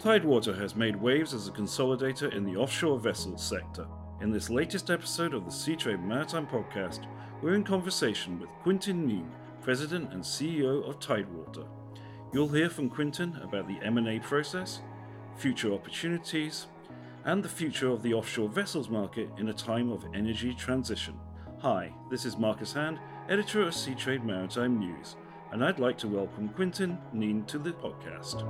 Tidewater has made waves as a consolidator in the offshore vessels sector. In this latest episode of the Seatrade Maritime Podcast, we're in conversation with Quintin Kneen, President and CEO of Tidewater. You'll hear from Quintin about the M&A process, future opportunities, and the future of the offshore vessels market in a time of energy transition. Hi, this is Marcus Hand, editor of Seatrade Maritime News, and I'd like to welcome Quintin Kneen to the podcast.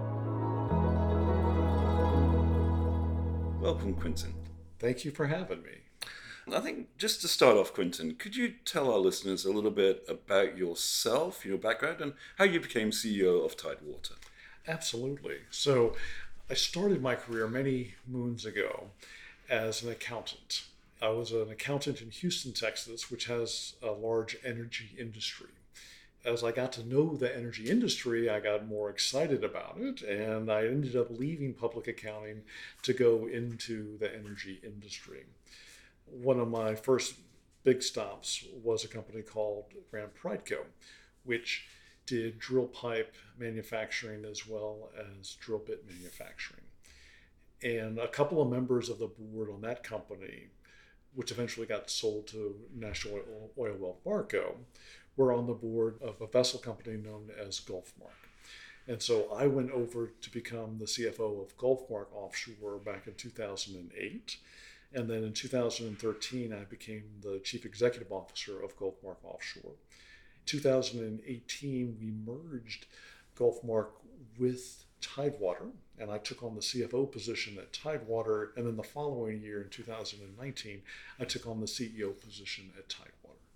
Welcome, Quintin. Thank you for having me. I think just to start off, Quintin, could you tell our listeners a little bit about yourself, your background, and how you became CEO of Tidewater? Absolutely. So I started my career many moons ago as an accountant. I was an accountant in Houston, Texas, which has a large energy industry. As I got to know the energy industry, I got more excited about it, and I ended up leaving public accounting to go into the energy industry. One of my first big stops was a company called Grant Prideco, which did drill pipe manufacturing as well as drill bit manufacturing. And a couple of members of the board on that company, which eventually got sold to National Oil Well Varco, were on the board of a vessel company known as Gulfmark. And so I went over to become the CFO of Gulfmark Offshore back in 2008. And then in 2013, I became the Chief Executive Officer of Gulfmark Offshore. In 2018, we merged Gulfmark with Tidewater, and I took on the CFO position at Tidewater. And then the following year, in 2019, I took on the CEO position at Tidewater.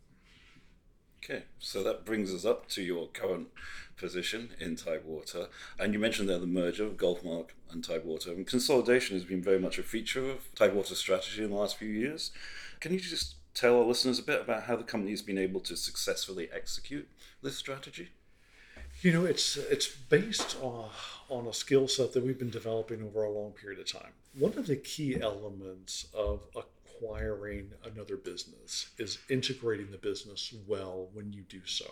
Okay, so that brings us up to your current position in Tidewater. And you mentioned there the merger of Gulfmark and Tidewater. And consolidation has been very much a feature of Tidewater's strategy in the last few years. Can you just tell our listeners a bit about how the company has been able to successfully execute this strategy? You know, it's based on a skill set that we've been developing over a long period of time. One of the key elements of acquiring another business is integrating the business well when you do so.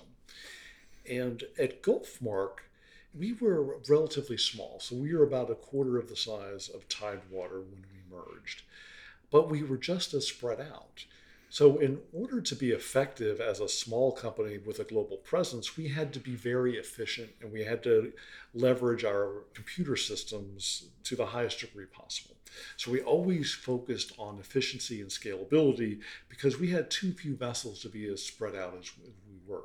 And at Gulfmark, we were relatively small. So we were about a quarter of the size of Tidewater when we merged, but we were just as spread out. So in order to be effective as a small company with a global presence, we had to be very efficient, and we had to leverage our computer systems to the highest degree possible. So we always focused on efficiency and scalability because we had too few vessels to be as spread out as we were.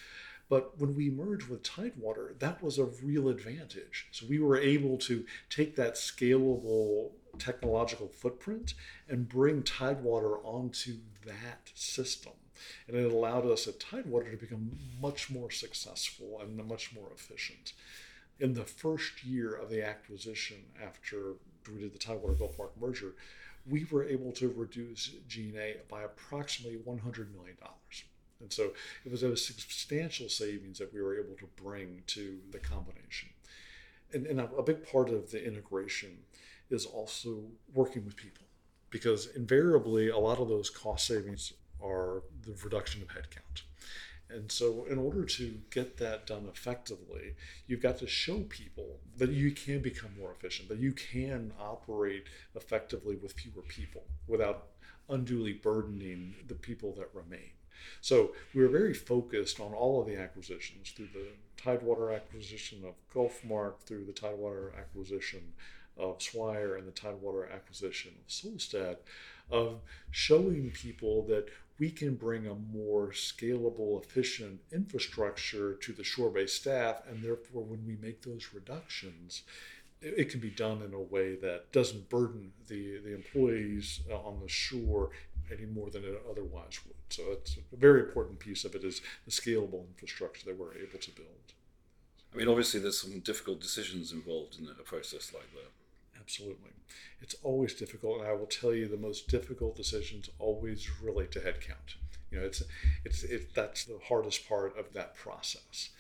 But when we merged with Tidewater, that was a real advantage. So we were able to take that scalable technological footprint and bring Tidewater onto that system. And it allowed us at Tidewater to become much more successful and much more efficient. In the first year of the acquisition, after we did the Tidewater Gulfmark merger, we were able to reduce G&A by approximately $100 million. And so it was a substantial savings that we were able to bring to the combination. And a big part of the integration is also working with people, because invariably a lot of those cost savings are the reduction of headcount. And so in order to get that done effectively, you've got to show people that you can become more efficient, that you can operate effectively with fewer people without unduly burdening the people that remain. So we were very focused on all of the acquisitions, through the Tidewater acquisition of Gulfmark, through the Tidewater acquisition of Swire, and the Tidewater acquisition of Solstad, of showing people that we can bring a more scalable, efficient infrastructure to the shore-based staff, and therefore when we make those reductions, it can be done in a way that doesn't burden the employees on the shore any more than it otherwise would. So it's a very important piece of it, is the scalable infrastructure that we're able to build. I mean, obviously there's some difficult decisions involved in a process like that. Absolutely. It's always difficult, and I will tell you the most difficult decisions always relate to headcount. You know, that's the hardest part of that process.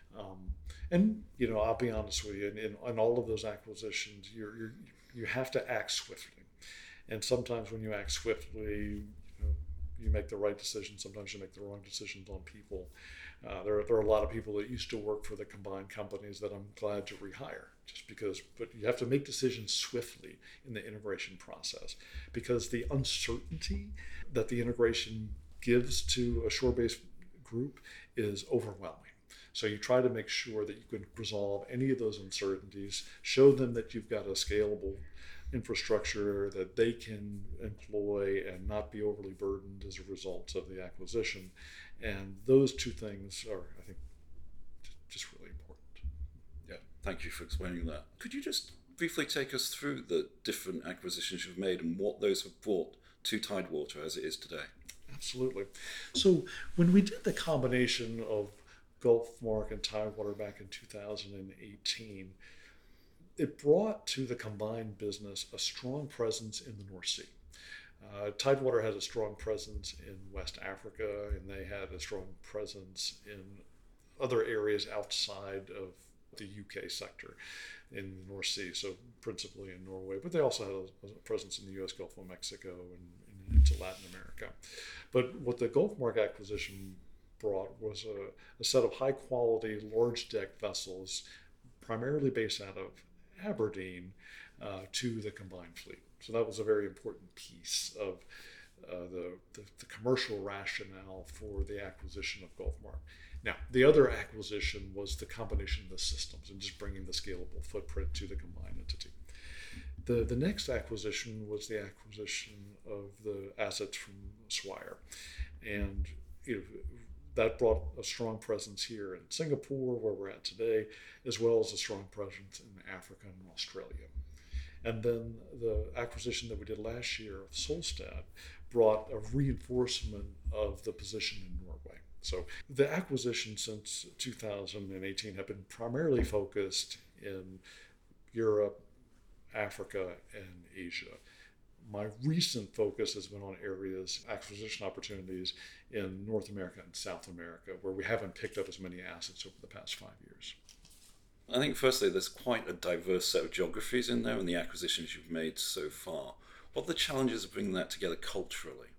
And you know, I'll be honest with you, in all of those acquisitions, you have to act swiftly. And sometimes when you act swiftly, you make the right decisions. Sometimes you make the wrong decisions on people. There are a lot of people that used to work for the combined companies that I'm glad to rehire just because, but you have to make decisions swiftly in the integration process because the uncertainty that the integration gives to a shore-based group is overwhelming. So you try to make sure that you can resolve any of those uncertainties, show them that you've got a scalable infrastructure that they can employ and not be overly burdened as a result of the acquisition. And those two things are, I think, just really important. Yeah, thank you for explaining that. Could you just briefly take us through the different acquisitions you've made and what those have brought to Tidewater as it is today? Absolutely. So when we did the combination of Gulfmark and Tidewater back in 2018, it brought to the combined business a strong presence in the North Sea. Tidewater has a strong presence in West Africa, and they had a strong presence in other areas outside of the UK sector in the North Sea, so principally in Norway, but they also had a presence in the US Gulf of Mexico and into Latin America. But what the Gulfmark acquisition brought was a set of high quality, large deck vessels, primarily based out of Aberdeen, to the combined fleet. So that was a very important piece of the commercial rationale for the acquisition of Gulfmark. Now, the other acquisition was the combination of the systems and just bringing the scalable footprint to the combined entity. The next acquisition was the acquisition of the assets from Swire. And that brought a strong presence here in Singapore, where we're at today, as well as a strong presence in Africa and Australia. And then the acquisition that we did last year of Solstad brought a reinforcement of the position in Norway. So the acquisitions since 2018 have been primarily focused in Europe, Africa, and Asia. My recent focus has been on areas, acquisition opportunities in North America and South America, where we haven't picked up as many assets over the past 5 years. I think firstly, there's quite a diverse set of geographies in there and the acquisitions you've made so far. What are the challenges of bringing that together culturally?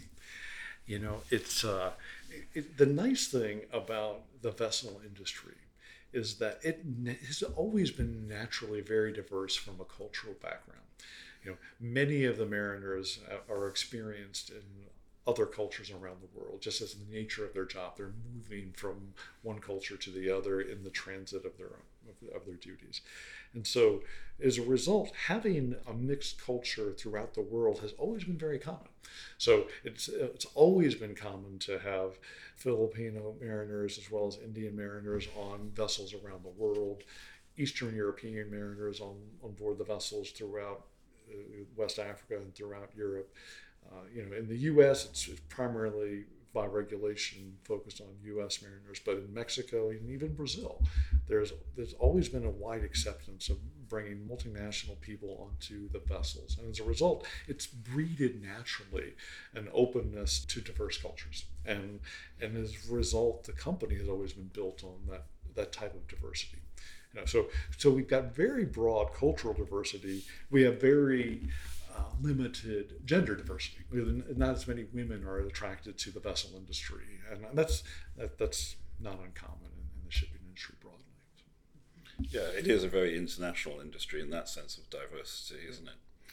It's the nice thing about the vessel industry is that it has always been naturally very diverse from a cultural background. Many of the mariners are experienced in other cultures around the world, just as the nature of their job. They're moving from one culture to the other in the transit of their duties. And so as a result, having a mixed culture throughout the world has always been very common. So it's always been common to have Filipino mariners as well as Indian mariners on vessels around the world, Eastern European mariners on board the vessels throughout West Africa and throughout Europe. In the U.S., it's primarily by regulation focused on U.S. mariners, but in Mexico and even Brazil, there's always been a wide acceptance of bringing multinational people onto the vessels, and as a result, it's breeded naturally an openness to diverse cultures, and as a result, the company has always been built on that type of diversity. So we've got very broad cultural diversity. We have very limited gender diversity. Not as many women are attracted to the vessel industry, and that's not uncommon in the shipping industry broadly. Yeah, it is a very international industry in that sense of diversity, isn't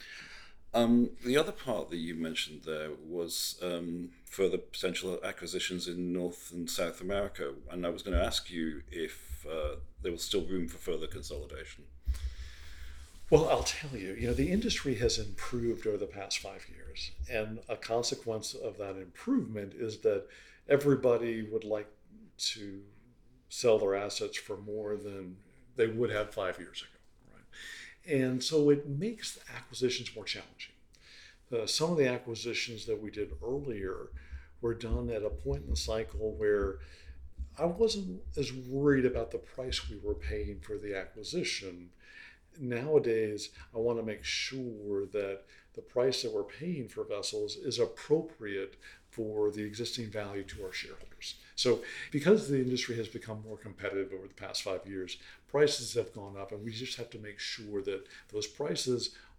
it? The other part that you mentioned there was further potential acquisitions in North and South America, and I was going to ask you if there was still room for further consolidation. Well, I'll tell you, the industry has improved over the past 5 years, and a consequence of that improvement is that everybody would like to sell their assets for more than they would have 5 years ago, right? And so it makes acquisitions more challenging. Some of the acquisitions that we did earlier were done at a point in the cycle where I wasn't as worried about the price we were paying for the acquisition. Nowadays, I want to make sure that the price that we're paying for vessels is appropriate for the existing value to our shareholders. So because the industry has become more competitive over the past 5 years, prices have gone up, and we just have to make sure that those prices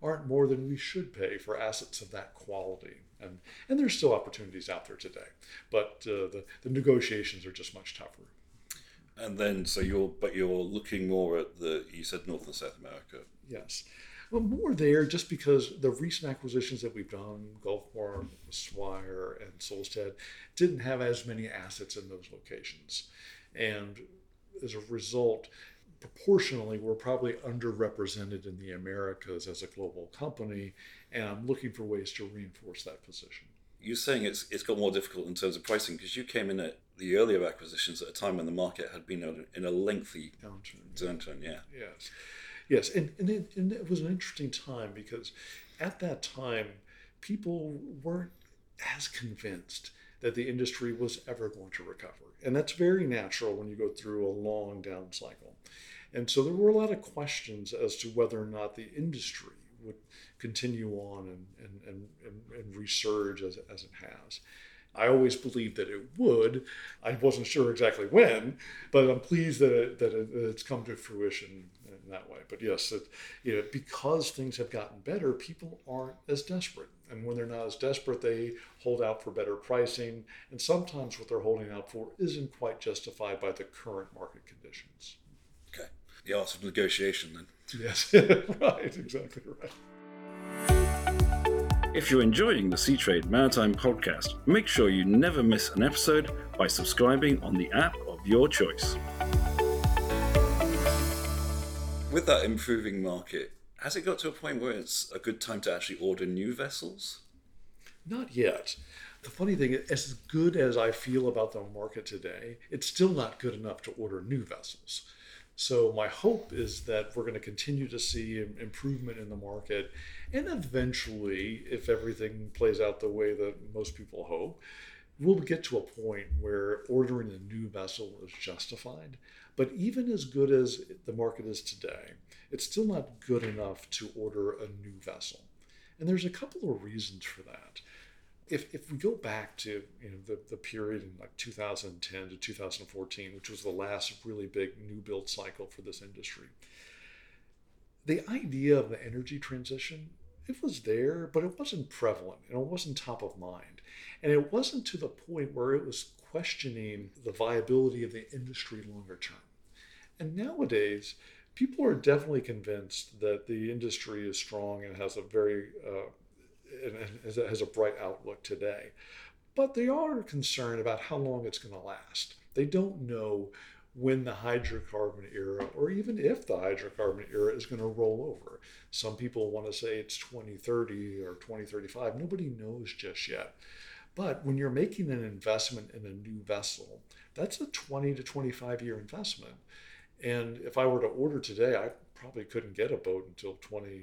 aren't more than we should pay for assets of that quality. And there's still opportunities out there today, but the negotiations are just much tougher. And then, you're looking more at you said North and South America. Yes. Well, more there just because the recent acquisitions that we've done, Gulfport, Swire, and Solstead, didn't have as many assets in those locations. And as a result, proportionally, we're probably underrepresented in the Americas as a global company, and I'm looking for ways to reinforce that position. You're saying it's got more difficult in terms of pricing because you came in at the earlier acquisitions at a time when the market had been in a lengthy downturn. Yeah. Yes, and it was an interesting time because at that time, people weren't as convinced that the industry was ever going to recover. And that's very natural when you go through a long down cycle. And so there were a lot of questions as to whether or not the industry would continue on and resurge as it has. I always believed that it would. I wasn't sure exactly when, but I'm pleased that it's come to fruition in that way. But yes, because things have gotten better, people aren't as desperate. And when they're not as desperate, they hold out for better pricing. And sometimes what they're holding out for isn't quite justified by the current market conditions. Okay. The art of negotiation then. Yes, right, exactly right. If you're enjoying the Seatrade Maritime podcast, make sure you never miss an episode by subscribing on the app of your choice. With that improving market, has it got to a point where it's a good time to actually order new vessels? Not yet. The funny thing is, as good as I feel about the market today, it's still not good enough to order new vessels. So my hope is that we're going to continue to see improvement in the market, and eventually, if everything plays out the way that most people hope, we'll get to a point where ordering a new vessel is justified. But even as good as the market is today, it's still not good enough to order a new vessel. And there's a couple of reasons for that. If we go back to the period in like 2010 to 2014, which was the last really big new build cycle for this industry, the idea of the energy transition, it was there, but it wasn't prevalent and it wasn't top of mind. And it wasn't to the point where it was questioning the viability of the industry longer term. And nowadays, people are definitely convinced that the industry is strong and has a very has a bright outlook today. But they are concerned about how long it's going to last. They don't know when the hydrocarbon era, or even if the hydrocarbon era, is going to roll over. Some people want to say it's 2030 or 2035. Nobody knows just yet. But when you're making an investment in a new vessel, that's a 20 to 25 year investment. And if I were to order today, I probably couldn't get a boat until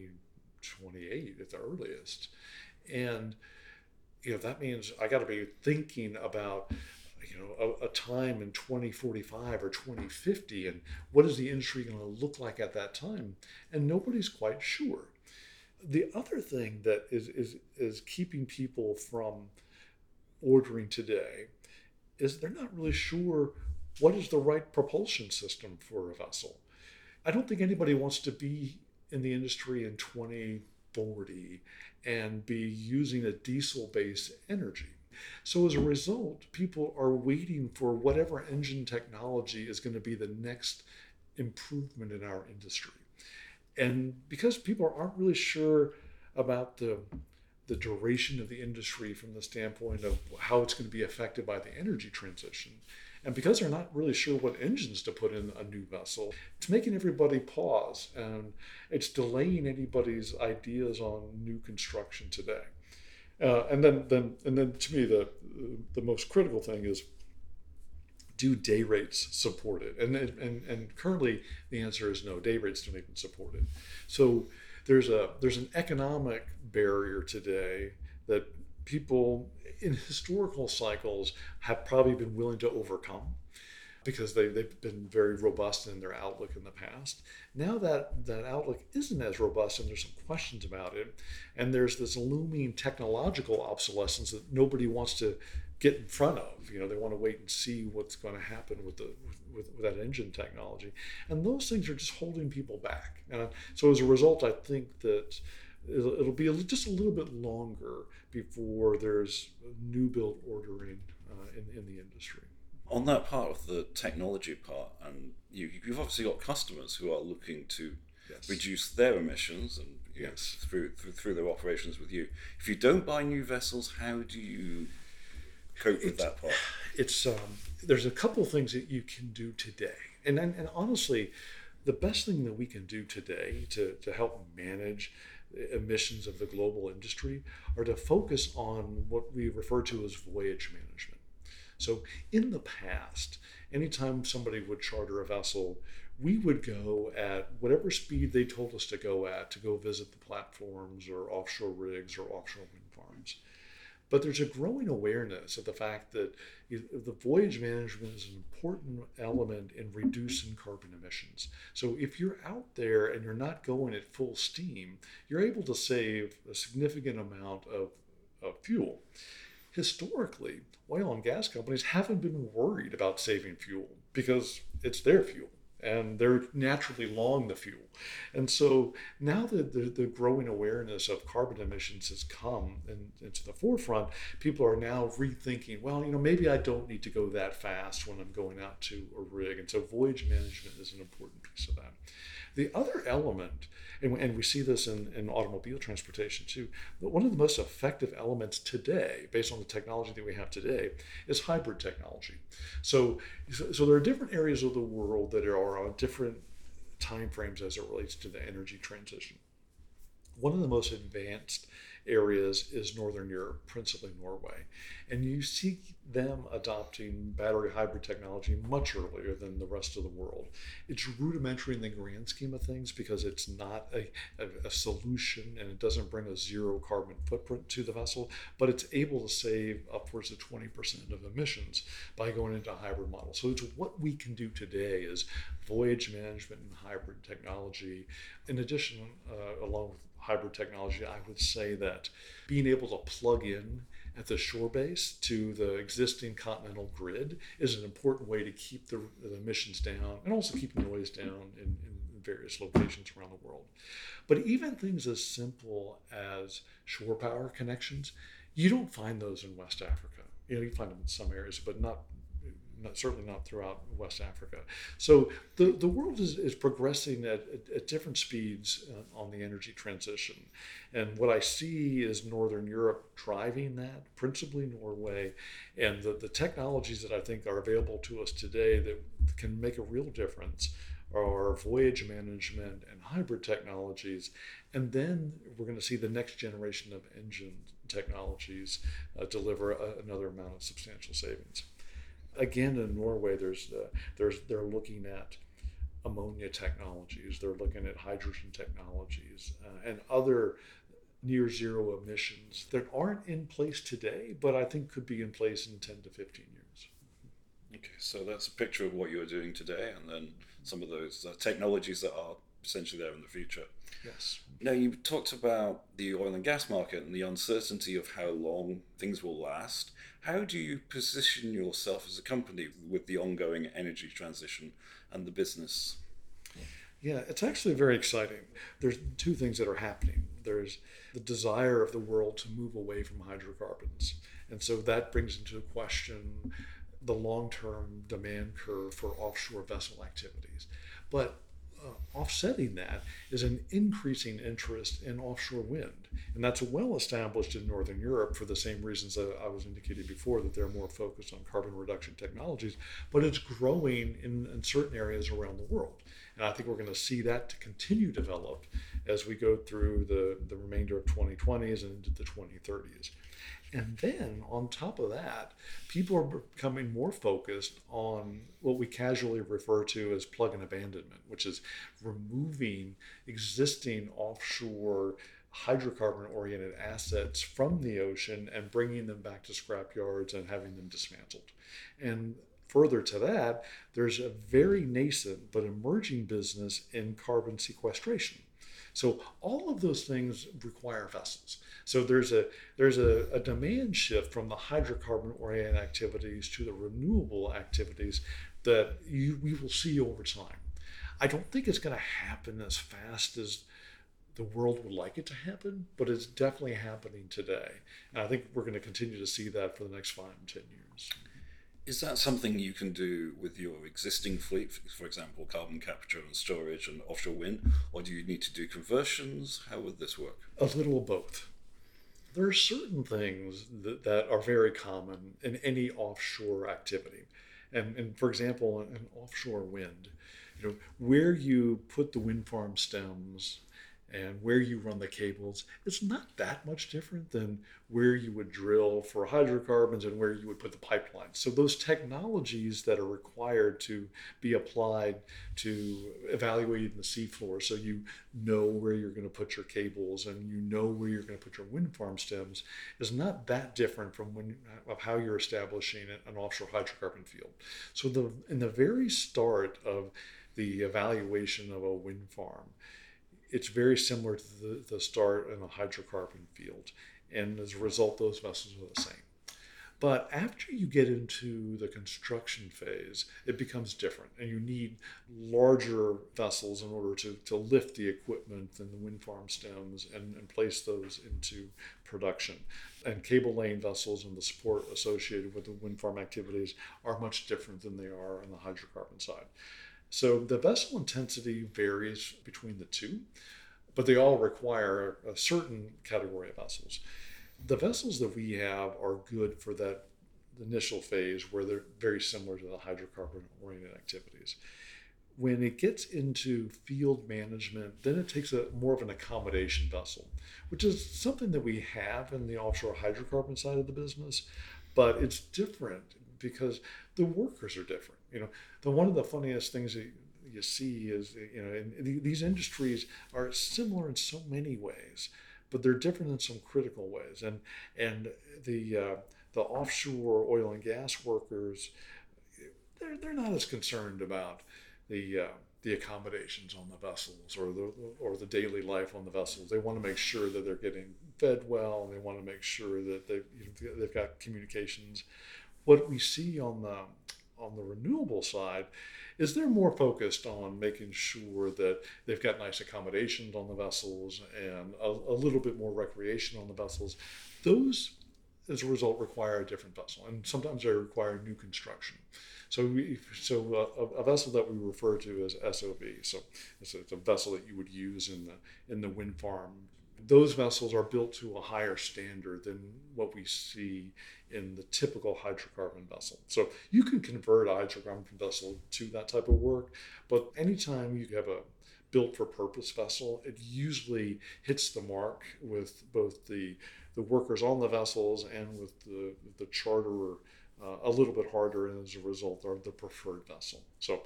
2028 at the earliest. And that means I got to be thinking about a time in 2045 or 2050, and what is the industry going to look like at that time? And nobody's quite sure. The other thing that is keeping people from ordering today is they're not really sure what is the right propulsion system for a vessel. I don't think anybody wants to be in the industry in 2040 and be using a diesel-based energy. So as a result, people are waiting for whatever engine technology is going to be the next improvement in our industry. And because people aren't really sure about the duration of the industry from the standpoint of how it's going to be affected by the energy transition, and because they're not really sure what engines to put in a new vessel, it's making everybody pause, and it's delaying anybody's ideas on new construction today. And then to me, the most critical thing is, do day rates support it? And currently the answer is no. Day rates don't even support it. So there's an economic barrier today that people in historical cycles have probably been willing to overcome because they've been very robust in their outlook in the past. Now that outlook isn't as robust, and there's some questions about it, and there's this looming technological obsolescence that nobody wants to get in front of. They want to wait and see what's going to happen with that engine technology, and those things are just holding people back. And so as a result, I think that it'll be just a little bit longer before there's new build ordering in the industry. On that part of the technology part, and you've obviously got customers who are looking to Yes. reduce their emissions and Yes. through their operations with you. If you don't buy new vessels, how do you cope with that part? It's there's a couple of things that you can do today, and honestly, the best thing that we can do today to help manage emissions of the global industry are to focus on what we refer to as voyage management. So in the past, anytime somebody would charter a vessel, we would go at whatever speed they told us to go visit the platforms or offshore rigs or offshore wind farms. But there's a growing awareness of the fact that the voyage management is an important element in reducing carbon emissions. So if you're out there and you're not going at full steam, you're able to save a significant amount of fuel. Historically, oil and gas companies haven't been worried about saving fuel because it's their fuel and they're naturally long the fuel. And so now that the growing awareness of carbon emissions has come into the forefront, people are now rethinking, well, maybe I don't need to go that fast when I'm going out to a rig. And so voyage management is an important piece of that. The other element, and we see this in automobile transportation too, but one of the most effective elements today, based on the technology that we have today, is hybrid technology. So there are different areas of the world that are on different time frames as it relates to the energy transition. One of the most advanced areas is Northern Europe, principally Norway. And you see them adopting battery hybrid technology much earlier than the rest of the world. It's rudimentary in the grand scheme of things because it's not a solution and it doesn't bring a zero carbon footprint to the vessel, but it's able to save upwards of 20% of emissions by going into a hybrid model. So it's what we can do today is voyage management and hybrid technology. In addition, along with hybrid technology, I would say that being able to plug in at the shore base to the existing continental grid is an important way to keep the emissions down and also keep noise down in various locations around the world. But even things as simple as shore power connections, you don't find those in West Africa. You find them in some areas, but certainly not throughout West Africa. So the world is progressing at different speeds on the energy transition. And what I see is Northern Europe driving that, principally Norway, and the technologies that I think are available to us today that can make a real difference are voyage management and hybrid technologies. And then we're going to see the next generation of engine technologies deliver another amount of substantial savings. Again, in Norway, they're looking at ammonia technologies, they're looking at hydrogen technologies, and other near zero emissions that aren't in place today, but I think could be in place in 10 to 15 years. Okay, so that's a picture of what you're doing today, and then some of those technologies that are essentially there in the future. Yes. Now, you talked about the oil and gas market and the uncertainty of how long things will last. How do you position yourself as a company with the ongoing energy transition and the business? Yeah, it's actually very exciting. There's two things that are happening. There's the desire of the world to move away from hydrocarbons. And so that brings into question the long-term demand curve for offshore vessel activities. But offsetting that is an increasing interest in offshore wind. And that's well established in Northern Europe for the same reasons that I was indicating before, that they're more focused on carbon reduction technologies, but it's growing in certain areas around the world. And I think we're going to see that to continue to develop as we go through the remainder of 2020s and into the 2030s. And then on top of that, people are becoming more focused on what we casually refer to as plug and abandonment, which is removing existing offshore hydrocarbon-oriented assets from the ocean and bringing them back to scrap yards and having them dismantled. And further to that, there's a very nascent but emerging business in carbon sequestration. So all of those things require vessels. So there's a demand shift from the hydrocarbon-oriented activities to the renewable activities that we will see over time. I don't think it's going to happen as fast as the world would like it to happen, but it's definitely happening today. And I think we're going to continue to see that for the next 5 and 10 years. Is that something you can do with your existing fleet, for example, carbon capture and storage and offshore wind, or do you need to do conversions? How would this work? A little of both. There are certain things that are very common in any offshore activity. And for example, in offshore wind, where you put the wind farm stems and where you run the cables, it's not that much different than where you would drill for hydrocarbons and where you would put the pipelines. So those technologies that are required to be applied to evaluating the seafloor, so you know where you're going to put your cables and you know where you're going to put your wind farm stems, is not that different from of how you're establishing an offshore hydrocarbon field. So in the very start of the evaluation of a wind farm, it's very similar to the start in a hydrocarbon field. And as a result, those vessels are the same. But after you get into the construction phase, it becomes different. And you need larger vessels in order to lift the equipment and the wind farm stems and place those into production. And cable laying vessels and the support associated with the wind farm activities are much different than they are on the hydrocarbon side. So the vessel intensity varies between the two, but they all require a certain category of vessels. The vessels that we have are good for that initial phase where they're very similar to the hydrocarbon-oriented activities. When it gets into field management, then it takes more of an accommodation vessel, which is something that we have in the offshore hydrocarbon side of the business, but it's different because the workers are different. One of the funniest things that you see is, these industries are similar in so many ways, but they're different in some critical ways. And the offshore oil and gas workers, they're not as concerned about the accommodations on the vessels or the daily life on the vessels. They want to make sure that they're getting fed well, and they want to make sure that they've got communications. What we see on the renewable side is they're more focused on making sure that they've got nice accommodations on the vessels and a little bit more recreation on the vessels. Those, as a result, require a different vessel, and sometimes they require new construction. So a vessel that we refer to as SOV, so it's a vessel that you would use in the wind farm. Those vessels are built to a higher standard than what we see in the typical hydrocarbon vessel. So you can convert a hydrocarbon vessel to that type of work, but anytime you have a built for purpose vessel, it usually hits the mark with both the workers on the vessels and with the charterer a little bit harder, and as a result are the preferred vessel. So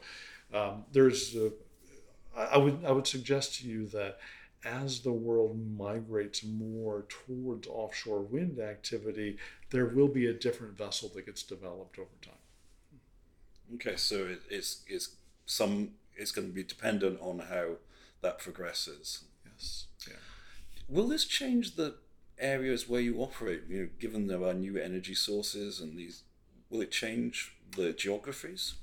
I would suggest to you that as the world migrates more towards offshore wind activity, there will be a different vessel that gets developed over time. Okay, so it's going to be dependent on how that progresses. Yes. Yeah. Will this change the areas where you operate? Given there are new energy sources and these, will it change the geographies?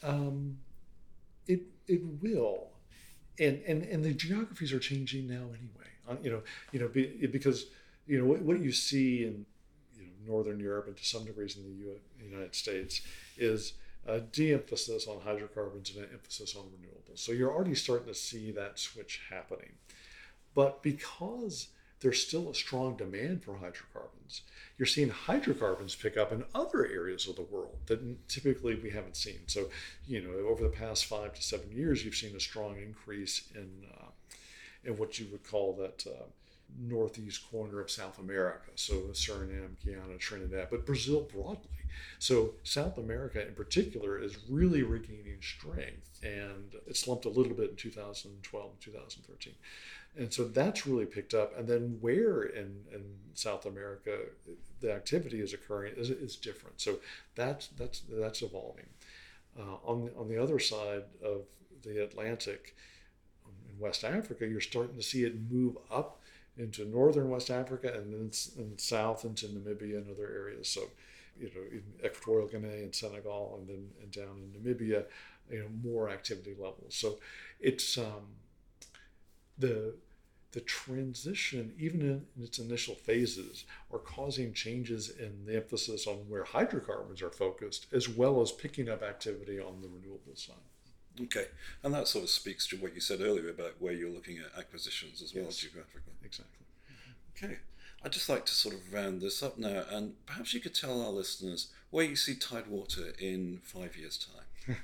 It will. And the geographies are changing now anyway. Because what you see in Northern Europe and to some degrees in the United States is a de-emphasis on hydrocarbons and an emphasis on renewables. So you're already starting to see that switch happening. But because there's still a strong demand for hydrocarbons, you're seeing hydrocarbons pick up in other areas of the world that typically we haven't seen. So, over the past 5 to 7 years, you've seen a strong increase in what you would call that northeast corner of South America. So Suriname, Guyana, Trinidad, but Brazil broadly. So South America in particular is really regaining strength, and it slumped a little bit in 2012 and 2013. And so that's really picked up. And then where in South America the activity is occurring is different. So that's evolving. On the other side of the Atlantic, in West Africa, you're starting to see it move up into northern West Africa and then south into Namibia and other areas. So, in Equatorial Guinea and Senegal and down in Namibia, more activity levels. So it's the the transition, even in its initial phases, are causing changes in the emphasis on where hydrocarbons are focused, as well as picking up activity on the renewable side. Okay, and that sort of speaks to what you said earlier about where you're looking at acquisitions as well, Yes, geographically. exactly. Okay, I'd just like to sort of round this up now, and perhaps you could tell our listeners where you see Tidewater in 5 years' time.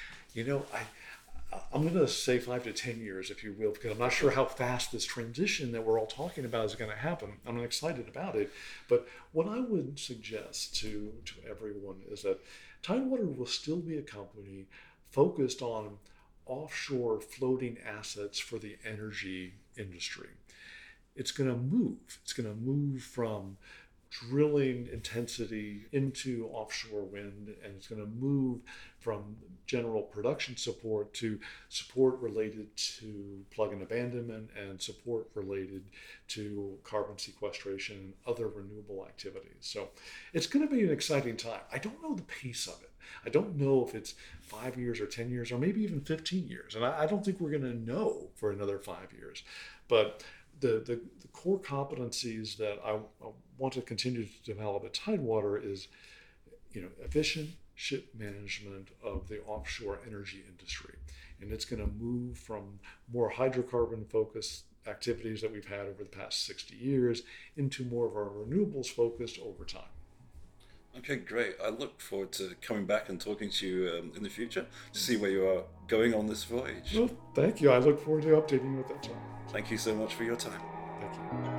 I'm going to say 5 to 10 years, if you will, because I'm not sure how fast this transition that we're all talking about is going to happen. I'm excited about it. But what I would suggest to everyone is that Tidewater will still be a company focused on offshore floating assets for the energy industry. It's going to move. It's going to move from drilling intensity into offshore wind, and it's going to move from general production support to support related to plug and abandonment and support related to carbon sequestration and other renewable activities. So it's going to be an exciting time. I don't know the pace of it. I don't know if it's 5 years or 10 years or maybe even 15 years. And I don't think we're going to know for another 5 years. But the core competencies that I want to continue to develop at Tidewater is, efficient ship management of the offshore energy industry. And it's going to move from more hydrocarbon focused activities that we've had over the past 60 years into more of our renewables focused over time. Okay, great. I look forward to coming back and talking to you in the future to see where you are going on this voyage. Well, thank you. I look forward to updating you at that time. Thank you so much for your time. Thank you.